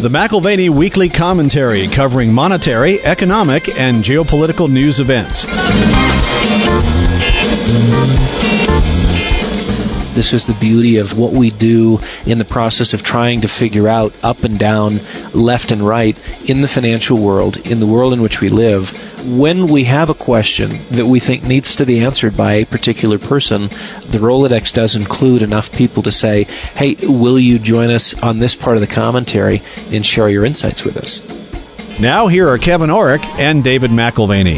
The McAlvany Weekly Commentary, covering monetary, economic, and geopolitical news events. This is the beauty of what we do in the process of trying to figure out up and down, left and right in the financial world, in the world in which we live. When we have a question that we think needs to be answered by a particular person, the Rolodex does include enough people to say, hey, will you join us on this part of the commentary and share your insights with us? Now here are Kevin Orrick and David McAlvany.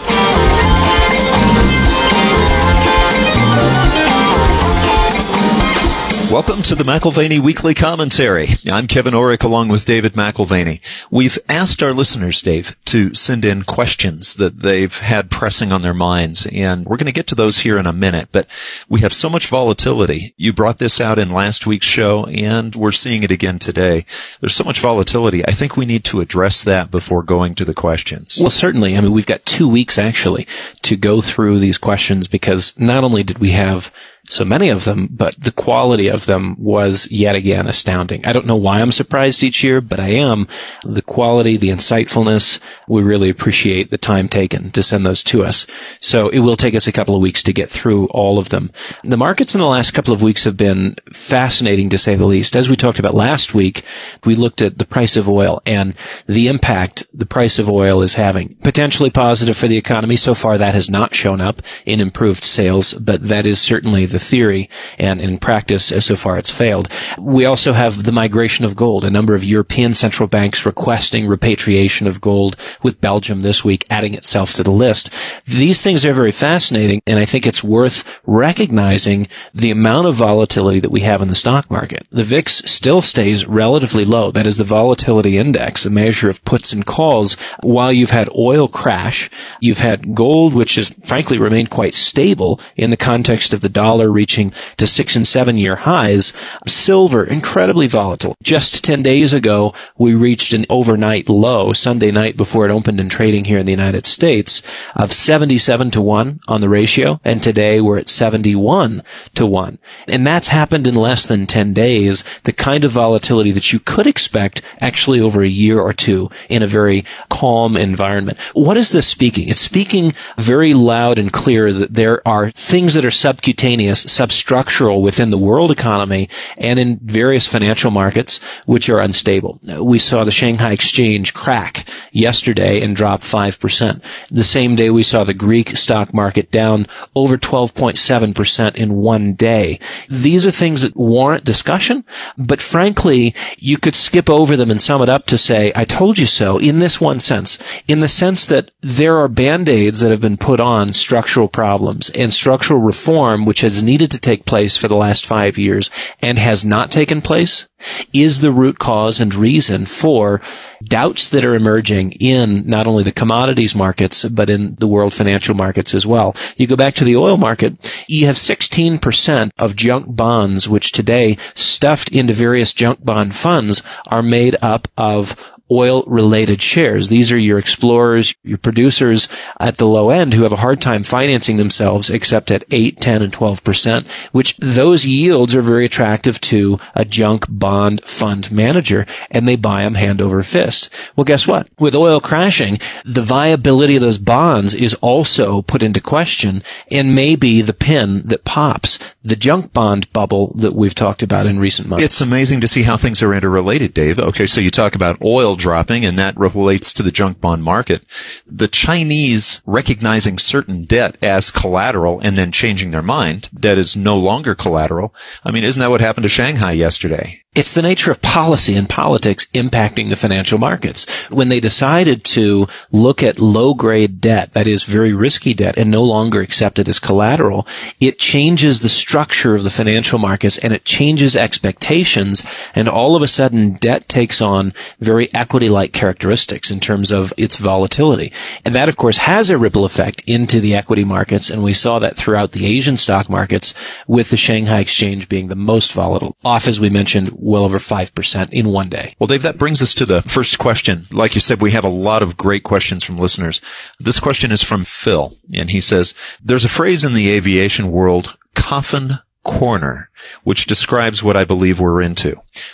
Welcome to the McAlvany Weekly Commentary. I'm Kevin Orrick along with David McAlvany. We've asked our listeners, Dave, to send in questions that they've had pressing on their minds, and we're going to get to those here in a minute, but we have so much volatility. You brought this out in last week's show, and we're seeing it again today. There's so much volatility. I think we need to address that before going to the questions. Well, certainly. I mean, we've got 2 weeks, actually, to go through these questions, because not only did we have so many of them, but the quality of them was yet again astounding. I don't know why I'm surprised each year, but I am. The quality, the insightfulness, we really appreciate the time taken to send those to us. So it will take us a couple of weeks to get through all of them. The markets in the last couple of weeks have been fascinating, to say the least. As we talked about last week, we looked at the price of oil and the impact the price of oil is having. Potentially positive for the economy. So far, that has not shown up in improved sales, but that is certainly the theory, and in practice, so far it's failed. We also have the migration of gold, a number of European central banks requesting repatriation of gold, with Belgium this week adding itself to the list. These things are very fascinating, and I think it's worth recognizing the amount of volatility that we have in the stock market. The VIX still stays relatively low. That is the volatility index, a measure of puts and calls. While you've had oil crash, you've had gold, which has frankly remained quite stable in the context of the dollar reaching to 6 and 7 year highs. Silver, incredibly volatile. Just 10 days ago, we reached an overnight low, Sunday night before it opened in trading here in the United States, of 77 to 1 on the ratio, and today we're at 71 to 1. And that's happened in less than 10 days, the kind of volatility that you could expect actually over a year or two in a very calm environment. What is this speaking? It's speaking very loud and clear that there are things that are subcutaneous, substructural within the world economy and in various financial markets which are unstable. We saw the Shanghai Exchange crack yesterday and drop 5%. The same day we saw the Greek stock market down over 12.7% in one day. These are things that warrant discussion, but frankly, you could skip over them and sum it up to say, I told you so, in this one sense. In the sense that there are band-aids that have been put on structural problems, and structural reform, which has needed to take place for the last 5 years and has not taken place, is the root cause and reason for doubts that are emerging in not only the commodities markets, but in the world financial markets as well. You go back to the oil market, you have 16% of junk bonds, which today, stuffed into various junk bond funds, are made up of oil-related shares. These are your explorers, your producers at the low end who have a hard time financing themselves except at 8, 10, and 12%, which those yields are very attractive to a junk bond fund manager, and they buy them hand over fist. Well, guess what? With oil crashing, the viability of those bonds is also put into question and may be the pin that pops the junk bond bubble that we've talked about in recent months. It's amazing to see how things are interrelated, Dave. Okay, so you talk about oil dropping, and that relates to the junk bond market. The Chinese recognizing certain debt as collateral and then changing their mind, debt is no longer collateral. I mean, isn't that what happened to Shanghai yesterday? It's the nature of policy and politics impacting the financial markets. When they decided to look at low-grade debt, that is very risky debt, and no longer accept it as collateral, it changes the structure of the financial markets and it changes expectations, and all of a sudden debt takes on very equity-like characteristics in terms of its volatility. And that, of course, has a ripple effect into the equity markets, and we saw that throughout the Asian stock markets, with the Shanghai Exchange being the most volatile, off, as we mentioned, well over 5% in one day. Well, Dave, that brings us to the first question. Like you said, we have a lot of great questions from listeners. This question is from Phil, and he says, there's a phrase in the aviation world, coffin corner, which describes what I believe we're into.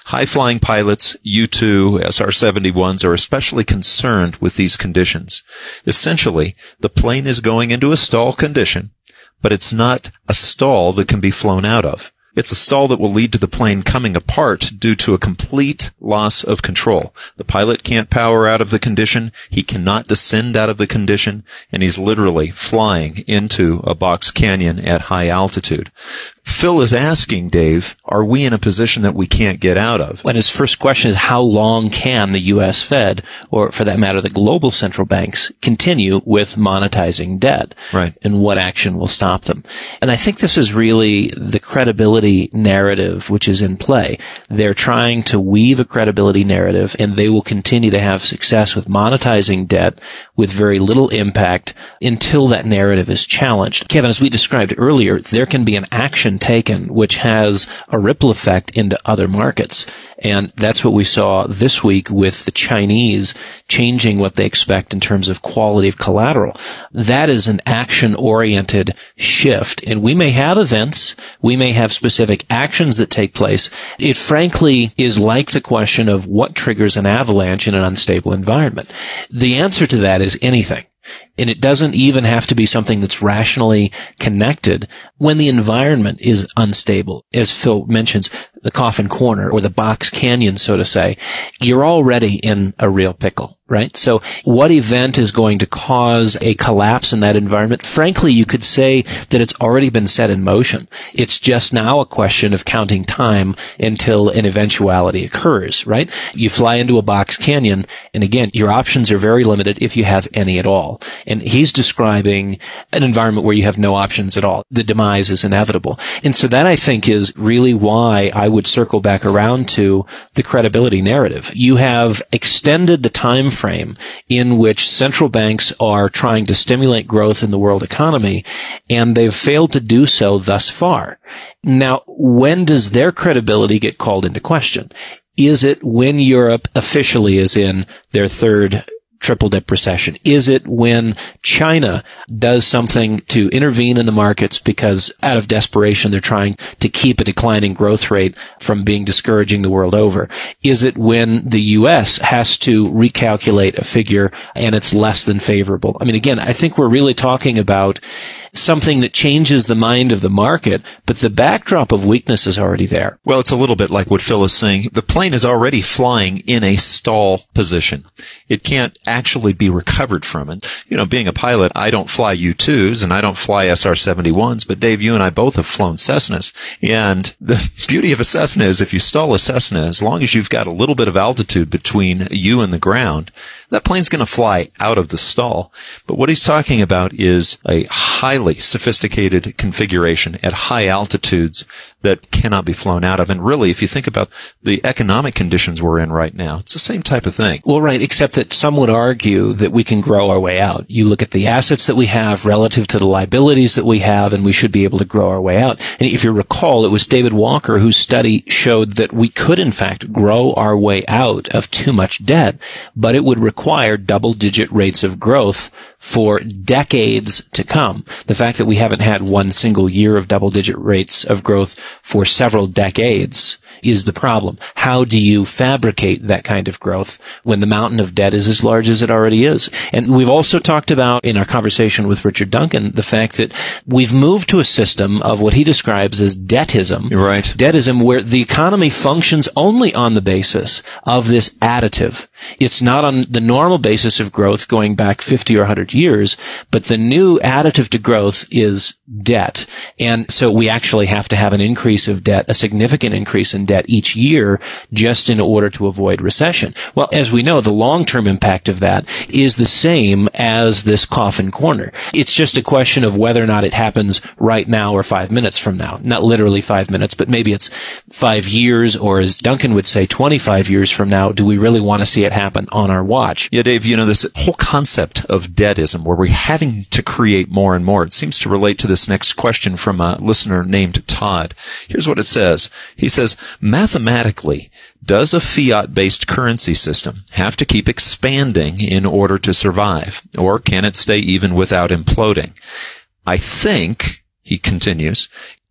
High-flying pilots, U-2, SR-71s are especially concerned with these conditions. Essentially, the plane is going into a stall condition, but it's not a stall that can be flown out of. It's a stall that will lead to the plane coming apart due to a complete loss of control. The pilot can't power out of the condition, he cannot descend out of the condition, and he's literally flying into a box canyon at high altitude. Phil is asking, Dave, are we in a position that we can't get out of? And his first question is, how long can the U.S. Fed, or for that matter, the global central banks, continue with monetizing debt? Right. And what action will stop them? And I think this is really the credibility narrative which is in play. They're trying to weave a credibility narrative, and they will continue to have success with monetizing debt with very little impact until that narrative is challenged. Kevin, as we described earlier, there can be an action taken which has a ripple effect into other markets. And that's what we saw this week with the Chinese changing what they expect in terms of quality of collateral. That is an action-oriented shift. And we may have events, we may have specific actions that take place. It frankly is like the question of what triggers an avalanche in an unstable environment. The answer to that is anything. And it doesn't even have to be something that's rationally connected. When the environment is unstable, as Phil mentions, the coffin corner or the box canyon, so to say, you're already in a real pickle, right? So what event is going to cause a collapse in that environment? Frankly, you could say that it's already been set in motion. It's just now a question of counting time until an eventuality occurs, right? You fly into a box canyon, and again, your options are very limited if you have any at all. And he's describing an environment where you have no options at all. The demise is inevitable. And so that, I think, is really why I would circle back around to the credibility narrative. You have extended the time frame in which central banks are trying to stimulate growth in the world economy, and they've failed to do so thus far. Now, when does their credibility get called into question? Is it when Europe officially is in their third triple-dip recession? Is it when China does something to intervene in the markets because out of desperation they're trying to keep a declining growth rate from being discouraging the world over? Is it when the U.S. has to recalculate a figure and it's less than favorable? I mean, again, I think we're really talking about something that changes the mind of the market, but the backdrop of weakness is already there. Well, it's a little bit like what Phil is saying. The plane is already flying in a stall position. It can't actually be recovered from it. You know, being a pilot, I don't fly U-2s and I don't fly SR-71s, but Dave, you and I both have flown Cessnas. And the beauty of a Cessna is if you stall a Cessna, as long as you've got a little bit of altitude between you and the ground, that plane's going to fly out of the stall. But what he's talking about is a highly sophisticated configuration at high altitudes that cannot be flown out of. And really, if you think about the economic conditions we're in right now, it's the same type of thing. Well, right, except that some would argue that we can grow our way out. You look at the assets that we have relative to the liabilities that we have, and we should be able to grow our way out. And if you recall, it was David Walker whose study showed that we could, in fact, grow our way out of too much debt, but it would require double-digit rates of growth for decades to come. The fact that we haven't had one single year of double-digit rates of growth for several decades is the problem. How do you fabricate that kind of growth when the mountain of debt is as large as it already is? And we've also talked about, in our conversation with Richard Duncan, the fact that we've moved to a system of what he describes as debtism. Right. Debtism, where the economy functions only on the basis of this additive. It's not on the normal basis of growth going back 50 or 100 years, but the new additive to growth is debt. And so we actually have to have an increase of debt, a significant increase in debt each year, just in order to avoid recession. Well, as we know, the long-term impact of that is the same as this coffin corner. It's just a question of whether or not it happens right now or 5 minutes from now. Not literally 5 minutes, but maybe it's 5 years, or as Duncan would say, 25 years from now. Do we really want to see it happen on our watch? Yeah, Dave, you know, this whole concept of debtism, where we're having to create more and more, it seems to relate to this next question from a listener named Todd. Here's what it says. He says, mathematically, does a fiat-based currency system have to keep expanding in order to survive, or can it stay even without imploding? I think, he continues,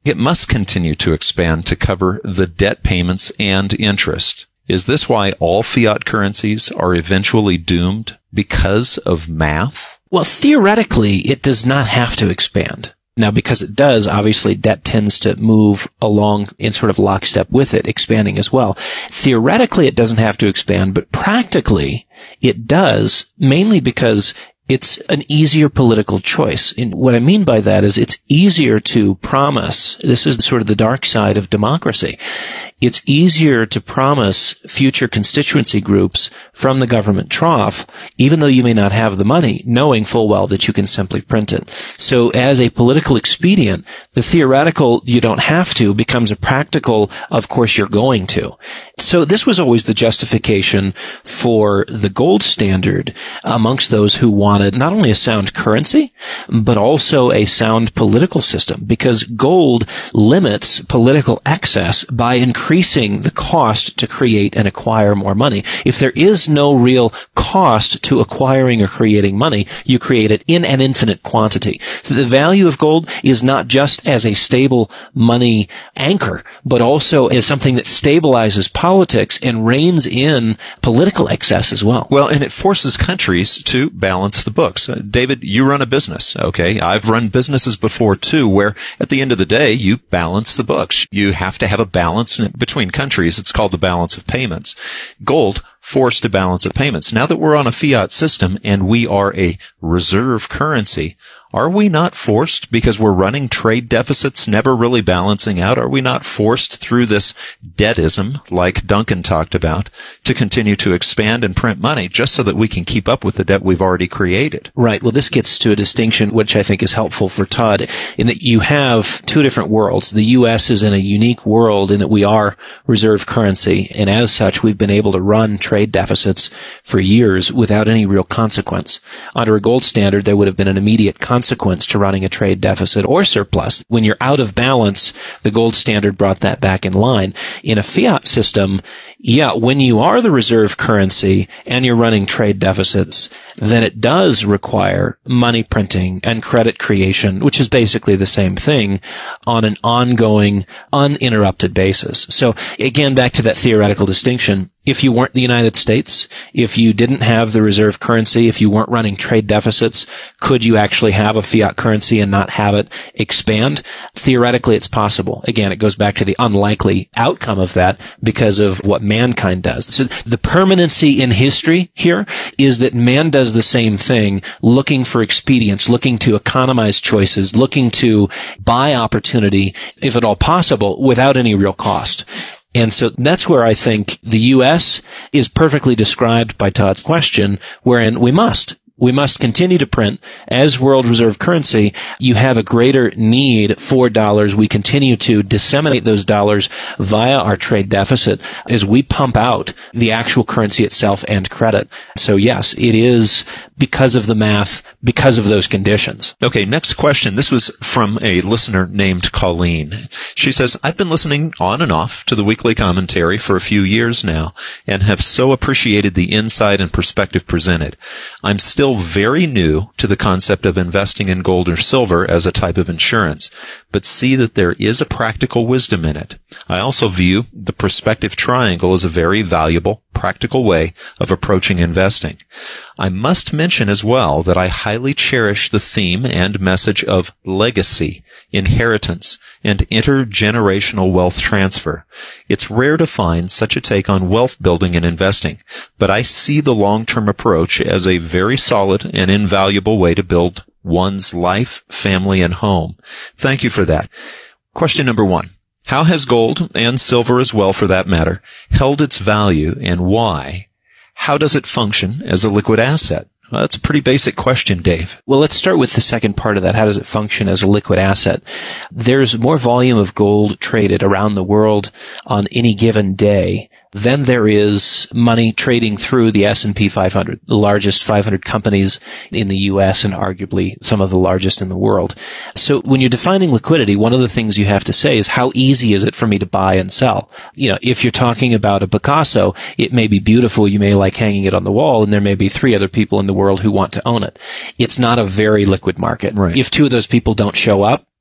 it must continue to expand to cover the debt payments and interest. Is this why all fiat currencies are eventually doomed because of math? Well, theoretically, it does not have to expand. Now, because it does, obviously, debt tends to move along in sort of lockstep with it, expanding as well. Theoretically, it doesn't have to expand, but practically, it does, mainly because it's an easier political choice. And what I mean by that is it's easier to promise. This is sort of the dark side of democracy. It's easier to promise future constituency groups from the government trough, even though you may not have the money, knowing full well that you can simply print it. So as a political expedient, the theoretical you don't have to becomes a practical, of course you're going to. So this was always the justification for the gold standard amongst those who wanted not only a sound currency, but also a sound political system, because gold limits political excess by increasing the cost to create and acquire more money. If there is no real cost to acquiring or creating money, you create it in an infinite quantity. So the value of gold is not just as a stable money anchor, but also as something that stabilizes politics and reins in political excess as well. Well, and it forces countries to balance the books. David, you run a business, okay? I've run businesses before too, where at the end of the day, you balance the books. You have to have a balance between countries. It's called the balance of payments. Gold forced a balance of payments. Now that we're on a fiat system and we are a reserve currency, are we not forced, because we're running trade deficits, never really balancing out, are we not forced through this debtism, like Duncan talked about, to continue to expand and print money just so that we can keep up with the debt we've already created? Right. Well, this gets to a distinction which I think is helpful for Todd, in that you have two different worlds. The U.S. is in a unique world in that we are reserve currency, and as such, we've been able to run trade deficits for years without any real consequence. Under a gold standard, there would have been an immediate consequence to running a trade deficit or surplus. When you're out of balance, the gold standard brought that back in line. In a fiat system, when you are the reserve currency and you're running trade deficits, then it does require money printing and credit creation, which is basically the same thing, on an ongoing, uninterrupted basis. So again, back to that theoretical distinction. If you weren't the United States, if you didn't have the reserve currency, if you weren't running trade deficits, could you actually have a fiat currency and not have it expand? Theoretically, it's possible. Again, it goes back to the unlikely outcome of that because of what mankind does. So the permanency in history here is that man does the same thing, looking for expedience, looking to economize choices, looking to buy opportunity, if at all possible, without any real cost. And so that's where I think the U.S. is perfectly described by Todd's question, wherein we must continue to print as world reserve currency. You have a greater need for dollars. We continue to disseminate those dollars via our trade deficit as we pump out the actual currency itself and credit. So yes, it is because of the math, because of those conditions. Okay, next question. This was from a listener named Colleen. She says, I've been listening on and off to the weekly commentary for a few years now and have so appreciated the insight and perspective presented. I'm still very new to the concept of investing in gold or silver as a type of insurance, but see that there is a practical wisdom in it. I also view the perspective triangle as a very valuable, practical way of approaching investing. I must mention as well that I highly cherish the theme and message of legacy, inheritance, and intergenerational wealth transfer. It's rare to find such a take on wealth building and investing, but I see the long-term approach as a very solid and invaluable way to build one's life, family, and home. Thank you for that. Question number 1. How has gold, and silver as well for that matter, held its value, and why? How does it function as a liquid asset? Well, that's a pretty basic question, Dave. Well, let's start with the second part of that. How does it function as a liquid asset? There's more volume of gold traded around the world on any given day than there is money trading through the S&P 500, the largest 500 companies in the U.S. and arguably some of the largest in the world. So when you're defining liquidity, one of the things you have to say is how easy is it for me to buy and sell? You know, if you're talking about a Picasso, it may be beautiful. You may like hanging it on the wall, and there may be 3 other people in the world who want to own it. It's not a very liquid market. Right. If 2 of those people don't show up,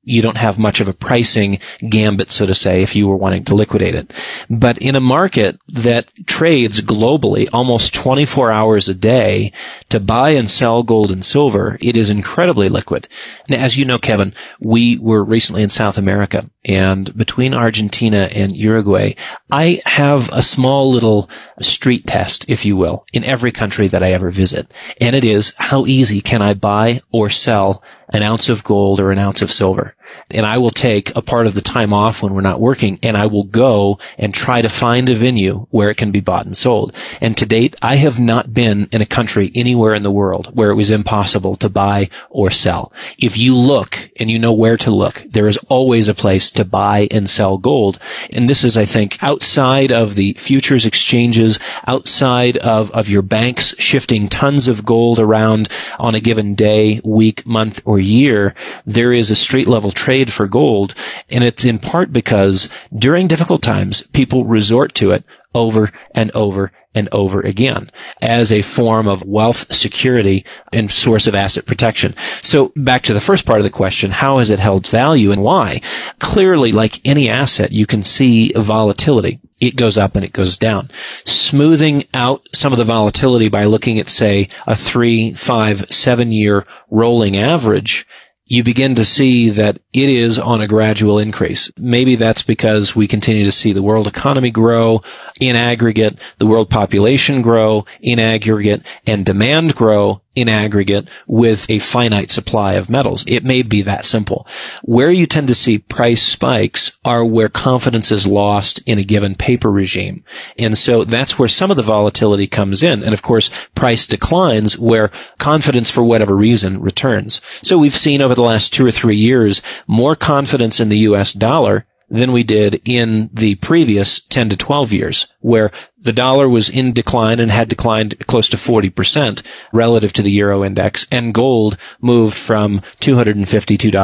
you don't have much of a pricing gambit, so to say, if you were wanting to liquidate it. But in a market that trades globally almost 24 hours a day to buy and sell gold and silver, it is incredibly liquid. Now, as you know, Kevin, we were recently in South America, and between Argentina and Uruguay, I have a small little street test, if you will, in every country that I ever visit. And it is, how easy can I buy or sell an ounce of gold or an ounce of silver? And I will take a part of the time off when we're not working, and I will go and try to find a venue where it can be bought and sold. And to date, I have not been in a country anywhere in the world where it was impossible to buy or sell. If you look and you know where to look, there is always a place to buy and sell gold. And this is, I think, outside of the futures exchanges, outside of your banks shifting tons of gold around on a given day, week, month, or year, there is a street level trade for gold, and it's in part because during difficult times, people resort to it over and over and over again as a form of wealth security and source of asset protection. So back to the first part of the question, how has it held value and why? Clearly, like any asset, you can see volatility. It goes up and it goes down. Smoothing out some of the volatility by looking at, say, a 3, 5, 7-year rolling average, you begin to see that it is on a gradual increase. Maybe that's because we continue to see the world economy grow in aggregate, the world population grow in aggregate, and demand grow in aggregate with a finite supply of metals. It may be that simple. Where you tend to see price spikes are where confidence is lost in a given paper regime. And so that's where some of the volatility comes in. And of course, price declines where confidence for whatever reason returns. So we've seen over the last 2 or 3 years more confidence in the US dollar than we did in the previous 10 to 12 years, where the dollar was in decline and had declined close to 40% relative to the euro index, and gold moved from $252 to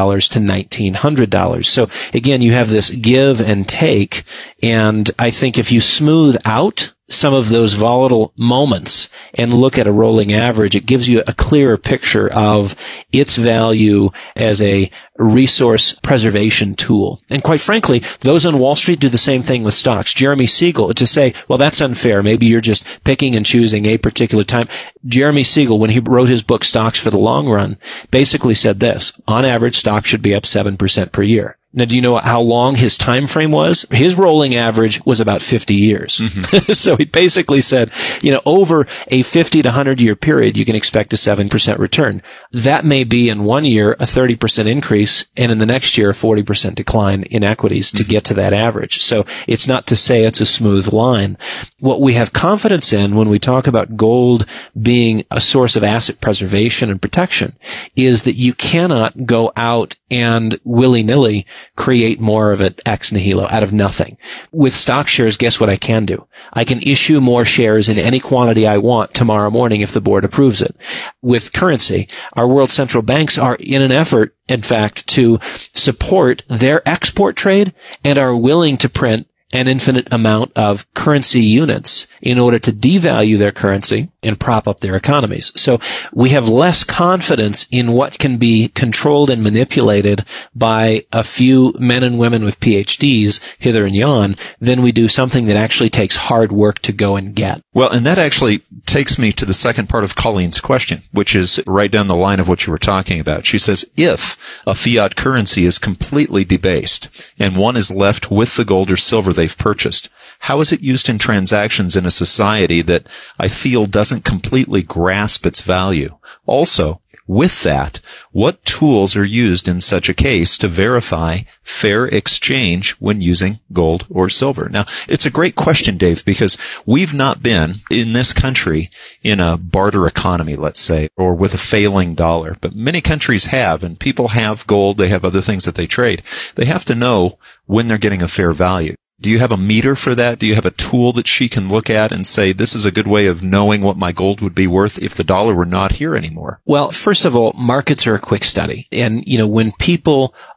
$1,900. So again, you have this give and take, and I think if you smooth out some of those volatile moments and look at a rolling average, it gives you a clearer picture of its value as a resource preservation tool. And quite frankly, those on Wall Street do the same thing with stocks. Jeremy Siegel, to say, well, that's unfair. Maybe you're just picking and choosing a particular time. Jeremy Siegel, when he wrote his book, Stocks for the Long Run, basically said this: on average, stocks should be up 7% per year. Now, do you know how long his time frame was? His rolling average was about 50 years. Mm-hmm. So he basically said, over a 50 to 100 year period, you can expect a 7% return. That may be in 1 year a 30% increase, and in the next year a 40% decline in equities to get to that average. So it's not to say it's a smooth line. What we have confidence in when we talk about gold being a source of asset preservation and protection is that you cannot go out and willy-nilly create more of it ex nihilo, out of nothing. With stock shares, guess what I can do? I can issue more shares in any quantity I want tomorrow morning if the board approves it. With currency, our world central banks are in an effort, in fact, to support their export trade and are willing to print an infinite amount of currency units in order to devalue their currency and prop up their economies. So we have less confidence in what can be controlled and manipulated by a few men and women with PhDs hither and yon than we do something that actually takes hard work to go and get. Well, and that actually takes me to the second part of Colleen's question, which is right down the line of what you were talking about. She says, if a fiat currency is completely debased and one is left with the gold or silver they've purchased, how is it used in transactions in a society that I feel doesn't completely grasp its value? Also, with that, what tools are used in such a case to verify fair exchange when using gold or silver? Now, it's a great question, Dave, because we've not been in this country in a barter economy, let's say, or with a failing dollar. But many countries have, and people have gold, they have other things that they trade. They have to know when they're getting a fair value. Do you have a meter for that? Do you have a tool that she can look at and say, this is a good way of knowing what my gold would be worth if the dollar were not here anymore? Well, first of all, markets are a quick study. And, when people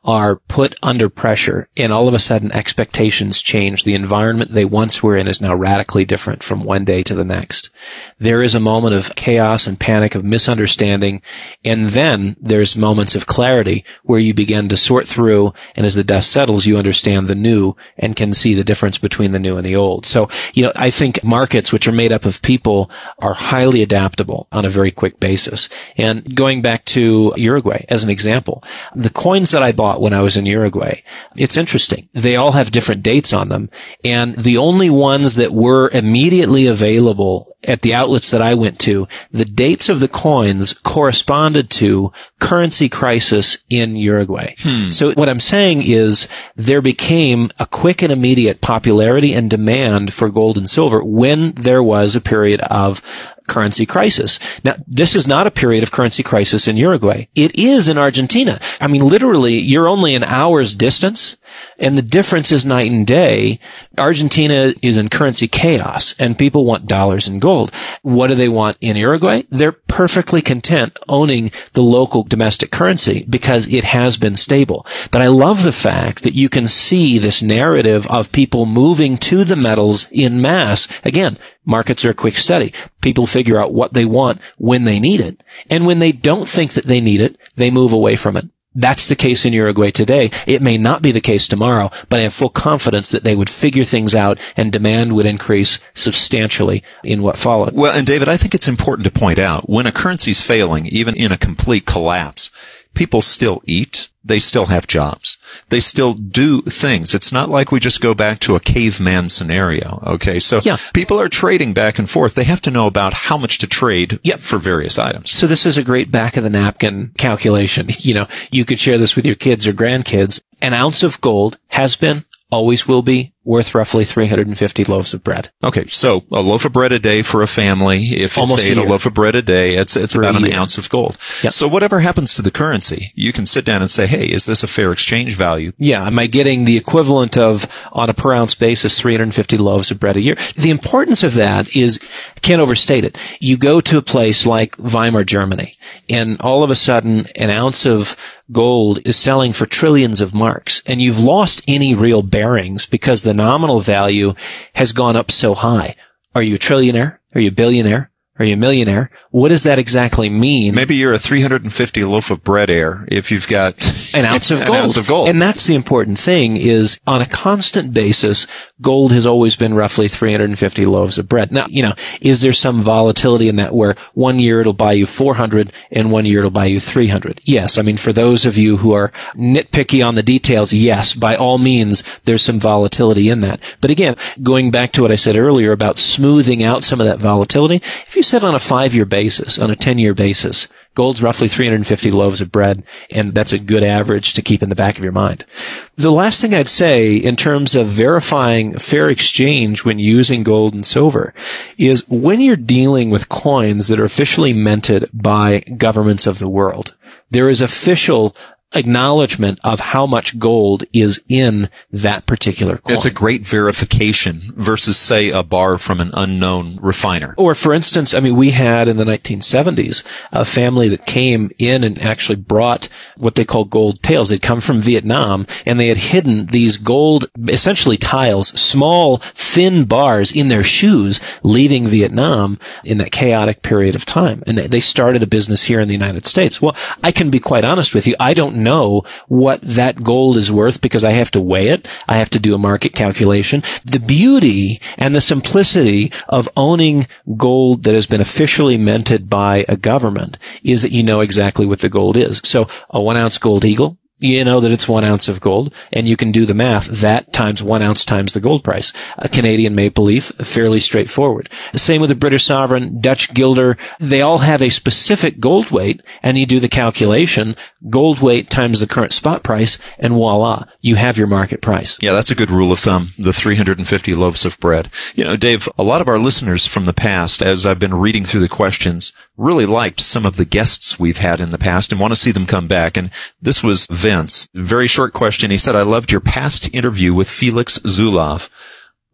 are put under pressure and all of a sudden expectations change. The environment they once were in is now radically different from one day to the next. There is a moment of chaos and panic, of misunderstanding, and then there's moments of clarity where you begin to sort through, and as the dust settles, you understand the new and can see the difference between the new and the old. So, I think markets, which are made up of people, are highly adaptable on a very quick basis. And going back to Uruguay as an example, the coins that I bought when I was in Uruguay, it's interesting. They all have different dates on them, and the only ones that were immediately available at the outlets that I went to, the dates of the coins corresponded to currency crisis in Uruguay. So what I'm saying is there became a quick and immediate popularity and demand for gold and silver when there was a period of currency crisis. Now, this is not a period of currency crisis in Uruguay. It is in Argentina. I mean, literally, you're only an hour's distance, and the difference is night and day. Argentina is in currency chaos, and people want dollars and gold. What do they want in Uruguay? They're perfectly content owning the local domestic currency because it has been stable. But I love the fact that you can see this narrative of people moving to the metals in mass. Again, markets are a quick study. People figure out what they want when they need it. And when they don't think that they need it, they move away from it. That's the case in Uruguay today. It may not be the case tomorrow, but I have full confidence that they would figure things out and demand would increase substantially in what followed. Well, and David, I think it's important to point out, when a currency's failing, even in a complete collapse, people still eat. They still have jobs. They still do things. It's not like we just go back to a caveman scenario. Okay. So people are trading back and forth. They have to know about how much to trade for various items. So this is a great back of the napkin calculation. You could share this with your kids or grandkids. An ounce of gold has been, always will be, worth roughly 350 loaves of bread. Okay, so a loaf of bread a day for a family. If they ate a loaf of bread a day, it's about an ounce of gold. Yep. So whatever happens to the currency, you can sit down and say, hey, is this a fair exchange value? Yeah, am I getting the equivalent of, on a per ounce basis, 350 loaves of bread a year? The importance of that is, I can't overstate it. You go to a place like Weimar, Germany, and all of a sudden an ounce of gold is selling for trillions of marks, and you've lost any real bearings because the nominal value has gone up so high. Are you a trillionaire? Are you a billionaire? Are you a millionaire? What does that exactly mean? Maybe you're a 350 loaf of bread heir if you've got an ounce of gold. An ounce of gold. And that's the important thing is on a constant basis, gold has always been roughly 350 loaves of bread. Now, is there some volatility in that where one year it'll buy you 400 and one year it'll buy you 300? Yes. I mean, for those of you who are nitpicky on the details, yes, by all means, there's some volatility in that. But again, going back to what I said earlier about smoothing out some of that volatility, if you said on a 5-year basis, on a 10-year basis, gold's roughly 350 loaves of bread, and that's a good average to keep in the back of your mind. The last thing I'd say in terms of verifying fair exchange when using gold and silver is when you're dealing with coins that are officially minted by governments of the world, there is official acknowledgement of how much gold is in that particular coin. It's a great verification versus, say, a bar from an unknown refiner. Or, for instance, we had in the 1970s a family that came in and actually brought what they call gold tails. They'd come from Vietnam, and they had hidden these gold, essentially tiles, small, thin bars in their shoes, leaving Vietnam in that chaotic period of time. And they started a business here in the United States. Well, I can be quite honest with you. I don't know what that gold is worth because I have to weigh it. I have to do a market calculation. The beauty and the simplicity of owning gold that has been officially minted by a government is that you know exactly what the gold is. So a 1 ounce gold eagle, you know that it's 1 ounce of gold, and you can do the math. That times 1 ounce times the gold price. A Canadian maple leaf, fairly straightforward. The same with the British sovereign, Dutch guilder. They all have a specific gold weight, and you do the calculation, gold weight times the current spot price, and voila, you have your market price. Yeah, that's a good rule of thumb, the 350 loaves of bread. Dave, a lot of our listeners from the past, as I've been reading through the questions, really liked some of the guests we've had in the past and want to see them come back. And this was Vince. Very short question. He said, I loved your past interview with Felix Zulauf.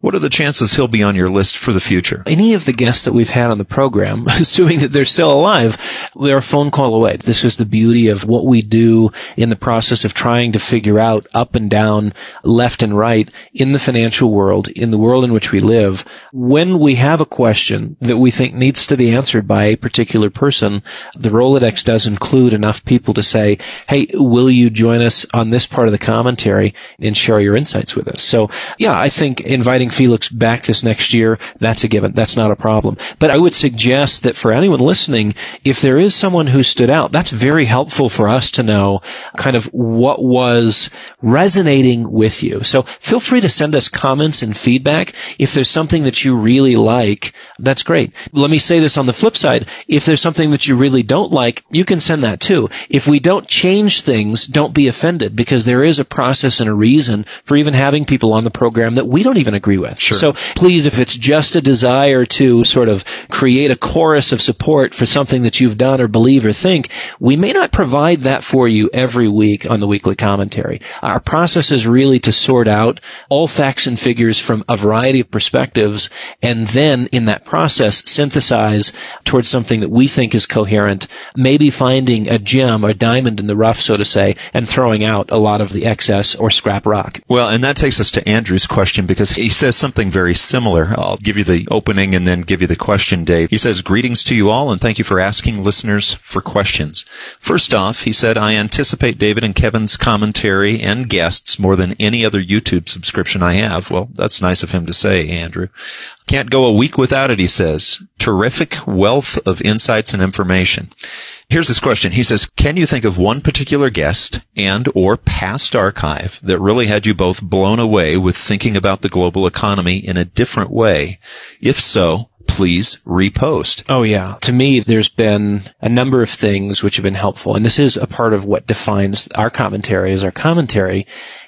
what are the chances he'll be on your list for the future? Any of the guests that we've had on the program, assuming that they're still alive, they're a phone call away. This is the beauty of what we do in the process of trying to figure out up and down, left and right in the financial world, in the world in which we live. When we have a question that we think needs to be answered by a particular person, the Rolodex does include enough people to say, hey, will you join us on this part of the commentary and share your insights with us? So, yeah, I think inviting Felix back this next year, that's a given. That's not a problem. But I would suggest that for anyone listening, if there is someone who stood out, that's very helpful for us to know kind of what was resonating with you. So feel free to send us comments and feedback. If there's something that you really like, that's great. Let me say this on the flip side. If there's something that you really don't like, you can send that too. If we don't change things, don't be offended, because there is a process and a reason for even having people on the program that we don't even agree with. Sure. So please, if it's just a desire to sort of create a chorus of support for something that you've done or believe or think, we may not provide that for you every week on the weekly commentary. Our process is really to sort out all facts and figures from a variety of perspectives, and then in that process synthesize towards something that we think is coherent, maybe finding a gem or diamond in the rough, so to say, and throwing out a lot of the excess or scrap rock. Well, and that takes us to Andrew's question, because he says something very similar. I'll give you the opening and then give you the question, Dave. He says, greetings to you all, and thank you for asking listeners for questions. First off, he said, I anticipate David and Kevin's commentary and guests more than any other YouTube subscription I have. Well, that's nice of him to say, Andrew. Can't go a week without it, he says. Terrific wealth of insights and information. Here's his question. He says, can you think of one particular guest and or past archive that really had you both blown away with thinking about the global economy in a different way? If so, please repost. Oh, yeah. To me, there's been a number of things which have been helpful, and this is a part of what defines our commentary as our commentary.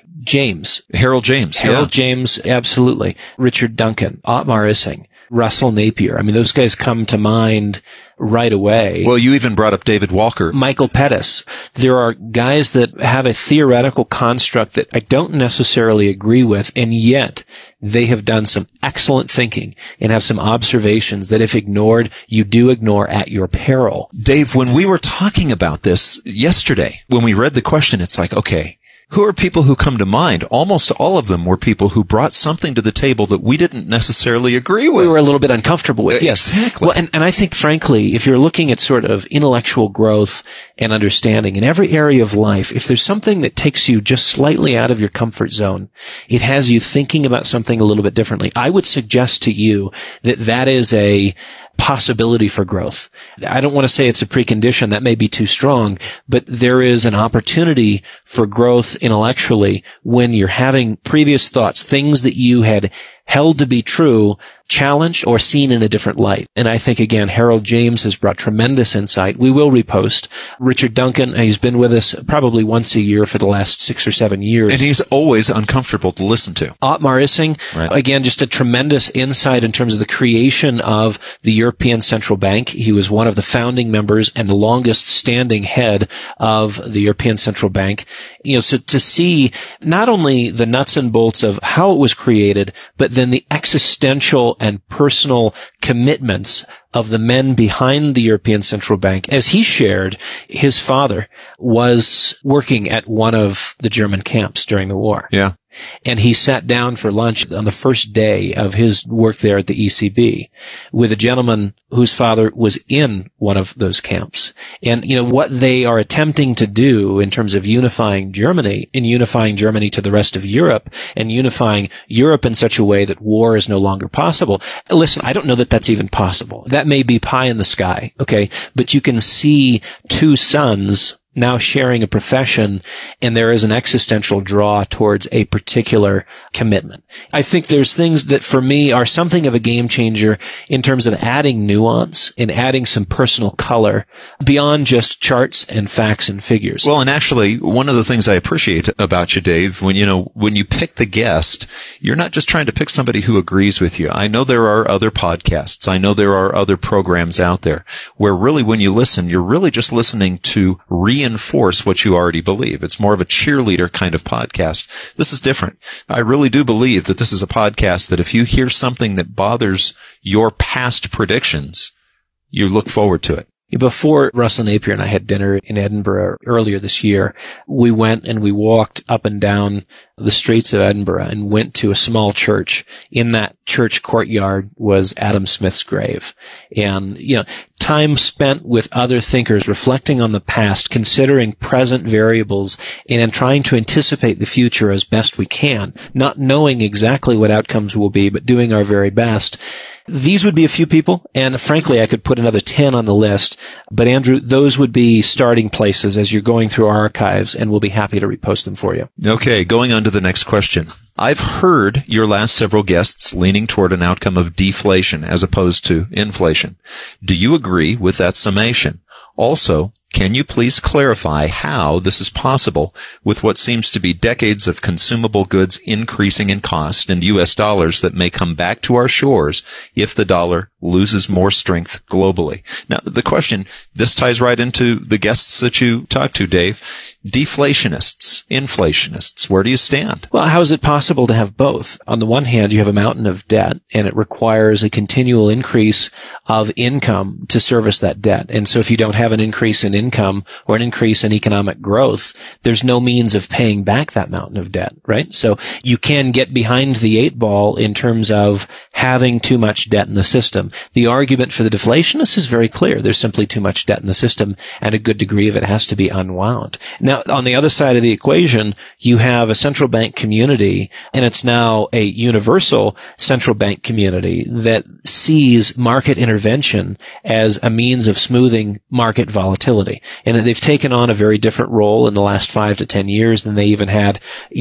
Harold James, absolutely. Richard Duncan, Otmar Issing, Russell Napier. I mean, those guys come to mind right away. Well, you even brought up David Walker. Michael Pettis. There are guys that have a theoretical construct that I don't necessarily agree with, and yet they have done some excellent thinking and have some observations that if ignored, you do ignore at your peril. Dave, when we were talking about this yesterday, when we read the question, it's like, okay, who are people who come to mind? Almost all of them were people who brought something to the table that we didn't necessarily agree with. We were a little bit uncomfortable with, yes. Exactly. Well, and I think, frankly, if you're looking at sort of intellectual growth and understanding in every area of life, if there's something that takes you just slightly out of your comfort zone, it has you thinking about something a little bit differently. I would suggest to you that that is a possibility for growth. I don't want to say it's a precondition. That may be too strong, but there is an opportunity for growth intellectually when you're having previous thoughts, things that you had held to be true, challenged or seen in a different light. And I think, again, Harold James has brought tremendous insight. We will repost. Richard Duncan, he's been with us probably once a year for the last 6 or 7 years. And he's always uncomfortable to listen to. Otmar Issing, again, just a tremendous insight in terms of the creation of the European Central Bank. He was one of the founding members and the longest standing head of the European Central Bank. You know, so to see not only the nuts and bolts of how it was created, but then the existential and personal commitments of the men behind the European Central Bank. As he shared, his father was working at one of the German camps during the war. Yeah. And he sat down for lunch on the first day of his work there at the ECB with a gentleman whose father was in one of those camps. And, you know, what they are attempting to do in terms of unifying Germany and unifying Germany to the rest of Europe and unifying Europe in such a way that war is no longer possible. Listen, I don't know that that's even possible. That may be pie in the sky, okay? But you can see two sons now sharing a profession, and there is an existential draw towards a particular commitment. I think there's things that for me are something of a game changer in terms of adding nuance and adding some personal color beyond just charts and facts and figures. Well, and actually, one of the things I appreciate about you, Dave, when you pick the guest, you're not just trying to pick somebody who agrees with you. I know there are other podcasts. I know there are other programs out there where really when you listen, you're really just listening to reinforce what you already believe. It's more of a cheerleader kind of podcast. This is different. I really do believe that this is a podcast that if you hear something that bothers your past predictions, you look forward to it. Before Russell Napier and I had dinner in Edinburgh earlier this year, we went and we walked up and down the streets of Edinburgh and went to a small church. In that church courtyard was Adam Smith's grave. And, time spent with other thinkers reflecting on the past, considering present variables, and trying to anticipate the future as best we can, not knowing exactly what outcomes will be, but doing our very best. These would be a few people, and frankly, I could put another 10 on the list. But Andrew, those would be starting places as you're going through our archives, and we'll be happy to repost them for you. Okay, going on to the next question. I've heard your last several guests leaning toward an outcome of deflation as opposed to inflation. Do you agree with that summation? Also, can you please clarify how this is possible with what seems to be decades of consumable goods increasing in cost and U.S. dollars that may come back to our shores if the dollar loses more strength globally? Now, the question, this ties right into the guests that you talked to, Dave. Deflationists, inflationists, where do you stand? Well, how is it possible to have both? On the one hand, you have a mountain of debt, and it requires a continual increase of income to service that debt. And so if you don't have an increase in income or an increase in economic growth, there's no means of paying back that mountain of debt, right? So you can get behind the eight ball in terms of having too much debt in the system. The argument for the deflationists is very clear. There's simply too much debt in the system, and a good degree of it has to be unwound. Now, on the other side of the equation, you have a central bank community, and it's now a universal central bank community that sees market intervention as a means of smoothing market volatility. And they've taken on a very different role in the last 5 to 10 years than they even had,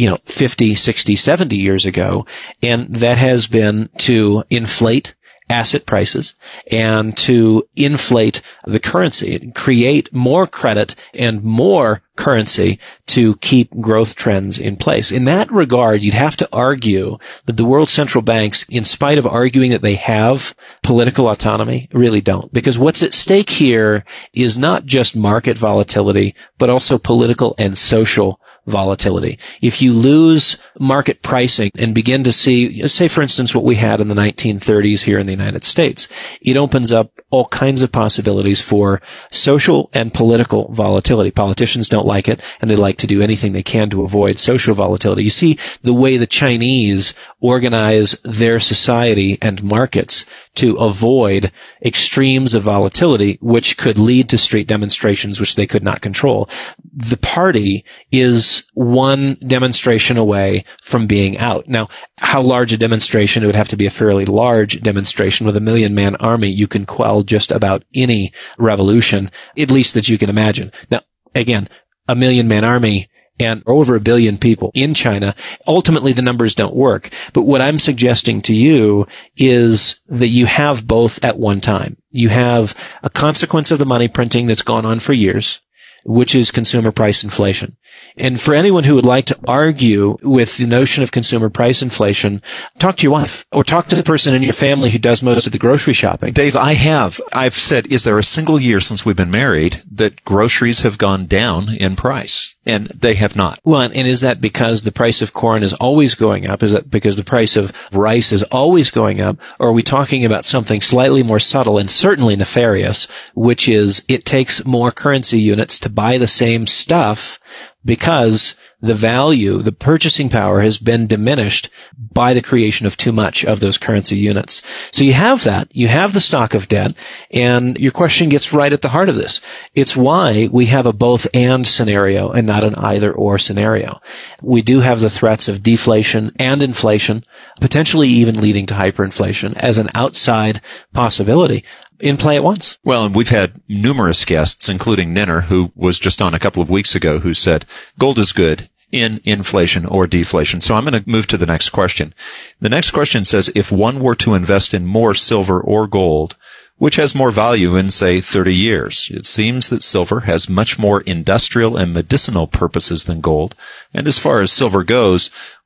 50, 60, 70 years ago. And that has been to inflate asset prices and to inflate the currency, create more credit and more currency to keep growth trends in place. In that regard, you'd have to argue that the world central banks, in spite of arguing that they have political autonomy, really don't. Because what's at stake here is not just market volatility, but also political and social volatility. If you lose market pricing and begin to see, say for instance, what we had in the 1930s here in the United States, it opens up all kinds of possibilities for social and political volatility. Politicians don't like it, and they like to do anything they can to avoid social volatility. You see the way the Chinese organize their society and markets to avoid extremes of volatility, which could lead to street demonstrations which they could not control. The party is one demonstration away from being out. Now, how large a demonstration? It would have to be a fairly large demonstration. With a 1 million-man army, you can quell just about any revolution, at least that you can imagine. Now, again, a 1 million-man army and over 1 billion people in China, ultimately the numbers don't work. But what I'm suggesting to you is that you have both at one time. You have a consequence of the money printing that's gone on for years, which is consumer price inflation. And for anyone who would like to argue with the notion of consumer price inflation, talk to your wife or talk to the person in your family who does most of the grocery shopping. Dave, I've said, is there a single year since we've been married that groceries have gone down in price? And they have not. Well, and is that because the price of corn is always going up? Is that because the price of rice is always going up? Or are we talking about something slightly more subtle and certainly nefarious, which is it takes more currency units to buy the same stuff because the value, the purchasing power has been diminished by the creation of too much of those currency units. So you have that. You have the stock of debt, and your question gets right at the heart of this. It's why we have a both and scenario and not an either or scenario. We do have the threats of deflation and inflation, potentially even leading to hyperinflation as an outside possibility in play at once. Well, and we've had numerous guests, including Ninner, who was just on a couple of weeks ago, who said gold is good in inflation or deflation. So I'm going to move to the next question. The next question says, if one were to invest in more silver or gold, which has more value in, say, 30 years? It seems that silver has much more industrial and medicinal purposes than gold. And as far as silver goes,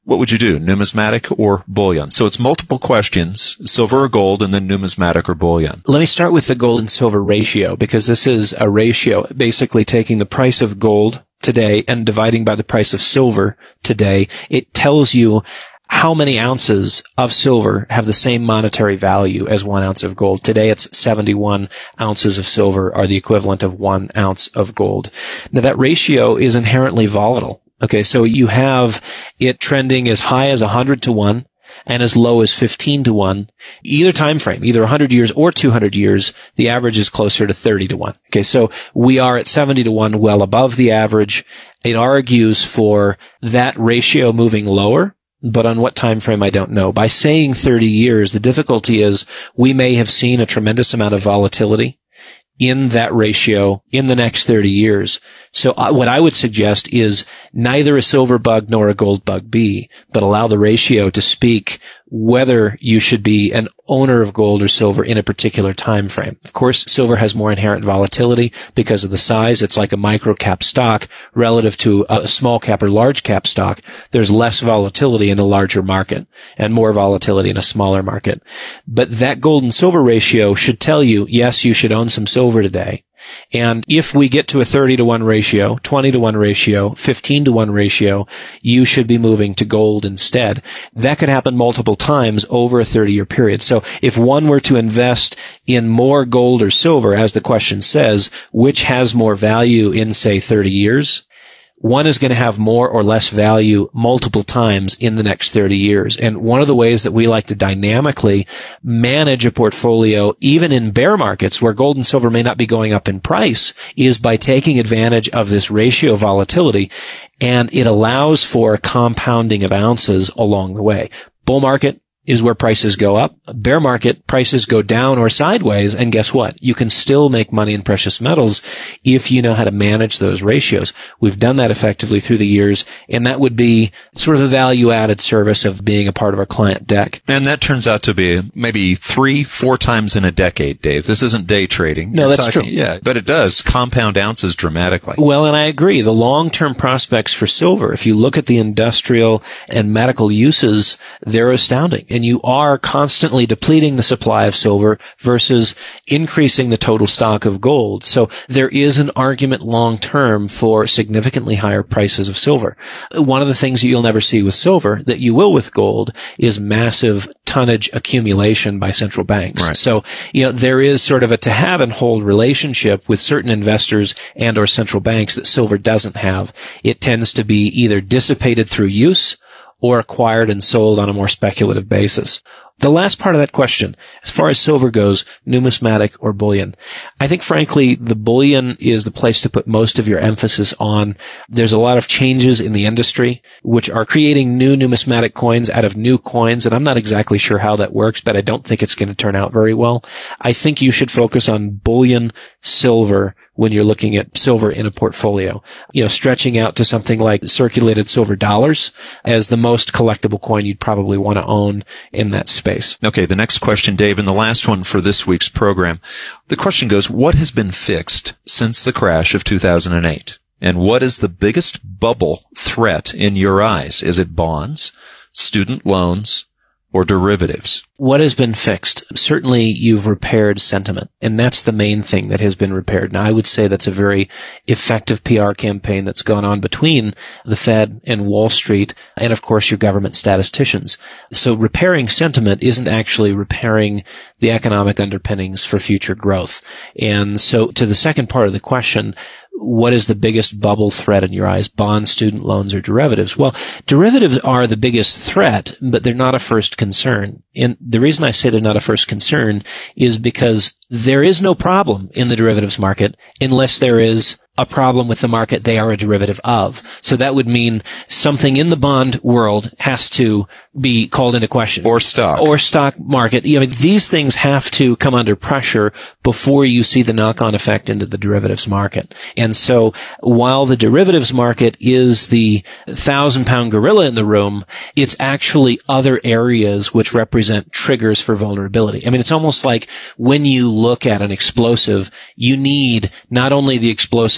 what would you do? Numismatic or bullion? So it's multiple questions, silver or gold, and then numismatic or bullion. Let me start with the gold and silver ratio, because this is a ratio basically taking the price of gold today and dividing by the price of silver today. It tells you how many ounces of silver have the same monetary value as 1 ounce of gold. Today it's 71 ounces of silver are the equivalent of 1 ounce of gold. Now that ratio is inherently volatile. Okay, so you have it trending as high as 100 to 1 and as low as 15 to 1. Either time frame, either 100 years or 200 years, the average is closer to 30 to 1. Okay, so we are at 70 to 1, well above the average. It argues for that ratio moving lower, but on what time frame, I don't know. By saying 30 years, the difficulty is we may have seen a tremendous amount of volatility in that ratio in the next 30 years. So what I would suggest is neither a silver bug nor a gold bug be, but allow the ratio to speak whether you should be an owner of gold or silver in a particular time frame. Of course, silver has more inherent volatility because of the size. It's like a micro cap stock relative to a small cap or large cap stock. There's less volatility in the larger market and more volatility in a smaller market. But that gold and silver ratio should tell you, yes, you should own some silver today. And if we get to a 30 to 1 ratio, 20 to 1 ratio, 15 to 1 ratio, you should be moving to gold instead. That could happen multiple times over a 30-year period. So if one were to invest in more gold or silver, as the question says, which has more value in, say, 30 years? One is going to have more or less value multiple times in the next 30 years. And one of the ways that we like to dynamically manage a portfolio, even in bear markets where gold and silver may not be going up in price, is by taking advantage of this ratio volatility. And it allows for a compounding of ounces along the way. Bull market is where prices go up. Bear market, prices go down or sideways, and guess what? You can still make money in precious metals if you know how to manage those ratios. We've done that effectively through the years, and that would be sort of a value-added service of being a part of our client deck. And that turns out to be maybe 3-4 times in a decade, Dave. This isn't day trading. No, that's true. Yeah, but it does compound ounces dramatically. Well, and I agree. The long-term prospects for silver, if you look at the industrial and medical uses, they're astounding. And you are constantly depleting the supply of silver versus increasing the total stock of gold. So there is an argument long-term for significantly higher prices of silver. One of the things that you'll never see with silver that you will with gold is massive tonnage accumulation by central banks. Right. So, there is sort of a to have and hold relationship with certain investors and or central banks that silver doesn't have. It tends to be either dissipated through use or acquired and sold on a more speculative basis. The last part of that question, as far as silver goes, numismatic or bullion. I think, frankly, the bullion is the place to put most of your emphasis on. There's a lot of changes in the industry which are creating new numismatic coins out of new coins, and I'm not exactly sure how that works, but I don't think it's going to turn out very well. I think you should focus on bullion silver when you're looking at silver in a portfolio. Stretching out to something like circulated silver dollars as the most collectible coin you'd probably want to own in that space. Okay, the next question, Dave, and the last one for this week's program. The question goes, what has been fixed since the crash of 2008? And what is the biggest bubble threat in your eyes? Is it bonds, student loans, or derivatives? What has been fixed? Certainly you've repaired sentiment, and that's the main thing that has been repaired. Now, I would say that's a very effective PR campaign that's gone on between the Fed and Wall Street and, of course, your government statisticians. So repairing sentiment isn't actually repairing the economic underpinnings for future growth. And so to the second part of the question, what is the biggest bubble threat in your eyes? Bonds, student loans, or derivatives? Well, derivatives are the biggest threat, but they're not a first concern. And the reason I say they're not a first concern is because there is no problem in the derivatives market unless there is a problem with the market they are a derivative of. So that would mean something in the bond world has to be called into question. Or stock. Or stock market. These things have to come under pressure before you see the knock-on effect into the derivatives market. And so while the derivatives market is the 1,000-pound gorilla in the room, it's actually other areas which represent triggers for vulnerability. It's almost like when you look at an explosive, you need not only the explosive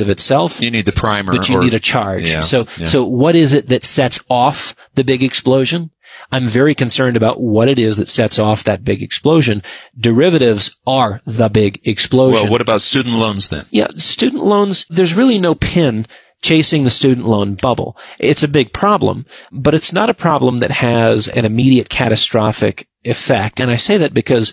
derivative itself. You need the primer. But you need a charge. Yeah, So what is it that sets off the big explosion? I'm very concerned about what it is that sets off that big explosion. Derivatives are the big explosion. Well, what about student loans then? Yeah, student loans, there's really no pin chasing the student loan bubble. It's a big problem, but it's not a problem that has an immediate catastrophic effect. And I say that because,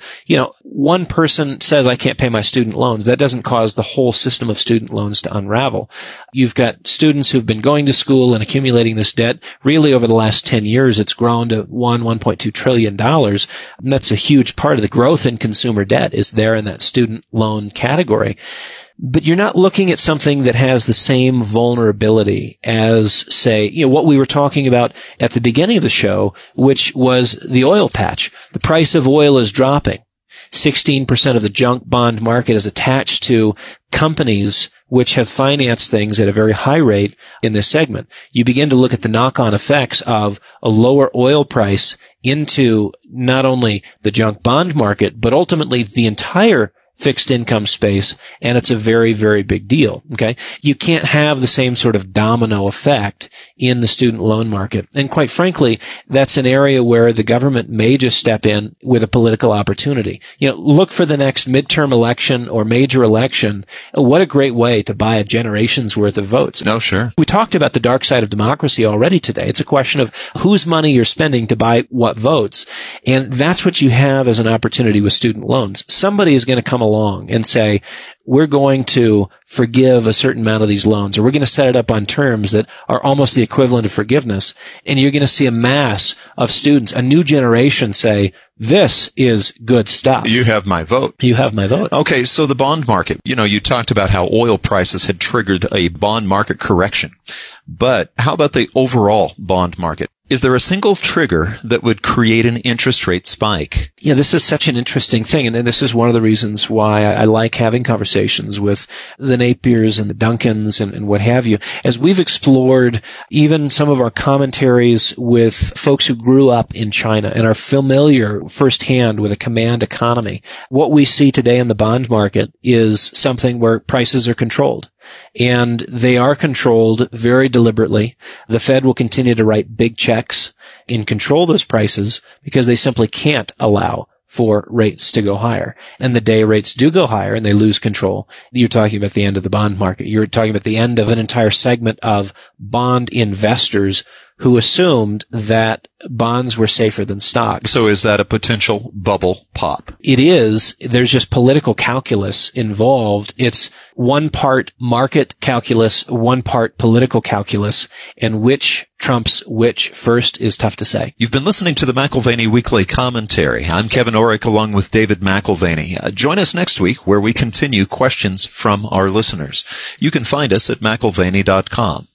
one person says, I can't pay my student loans. That doesn't cause the whole system of student loans to unravel. You've got students who've been going to school and accumulating this debt. Really, over the last 10 years, it's grown to $1.2 trillion. And that's a huge part of the growth in consumer debt is there in that student loan category. But you're not looking at something that has the same vulnerability as, say, what we were talking about at the beginning of the show, which was the oil patch. The price of oil is dropping. 16% of the junk bond market is attached to companies which have financed things at a very high rate in this segment. You begin to look at the knock-on effects of a lower oil price into not only the junk bond market, but ultimately the entire fixed income space, and it's a very, very big deal. Okay. You can't have the same sort of domino effect in the student loan market. And quite frankly, that's an area where the government may just step in with a political opportunity. Look for the next midterm election or major election. What a great way to buy a generation's worth of votes. No, sure. We talked about the dark side of democracy already today. It's a question of whose money you're spending to buy what votes. And that's what you have as an opportunity with student loans. Somebody is going to come along and say, we're going to forgive a certain amount of these loans, or we're going to set it up on terms that are almost the equivalent of forgiveness. And you're going to see a mass of students, a new generation say, this is good stuff. You have my vote. You have my vote. Okay, so the bond market. You talked about how oil prices had triggered a bond market correction. But how about the overall bond market? Is there a single trigger that would create an interest rate spike? Yeah, this is such an interesting thing. And this is one of the reasons why I like having conversations with the Napiers and the Duncans and what have you. As we've explored even some of our commentaries with folks who grew up in China and are familiar firsthand with a command economy, what we see today in the bond market is something where prices are controlled. And they are controlled very deliberately. The Fed will continue to write big checks and control those prices because they simply can't allow for rates to go higher. And the day rates do go higher and they lose control, you're talking about the end of the bond market. You're talking about the end of an entire segment of bond investors who assumed that bonds were safer than stocks. So is that a potential bubble pop? It is. There's just political calculus involved. It's one part market calculus, one part political calculus, and which trumps which first is tough to say. You've been listening to the McAlvany Weekly Commentary. I'm Kevin Orrick along with David McAlvany. Join us next week where we continue questions from our listeners. You can find us at McAlvany.com.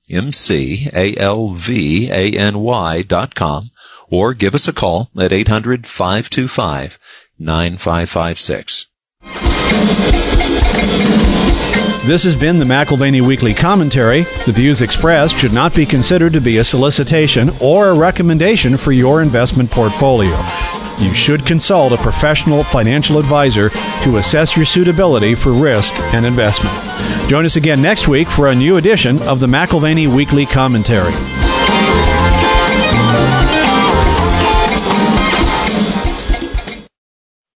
McAlvany.com, or give us a call at 800-525-9556. This has been the McAlvany Weekly Commentary. The views expressed should not be considered to be a solicitation or a recommendation for your investment portfolio. You should consult a professional financial advisor to assess your suitability for risk and investment. Join us again next week for a new edition of the McAlvany Weekly Commentary.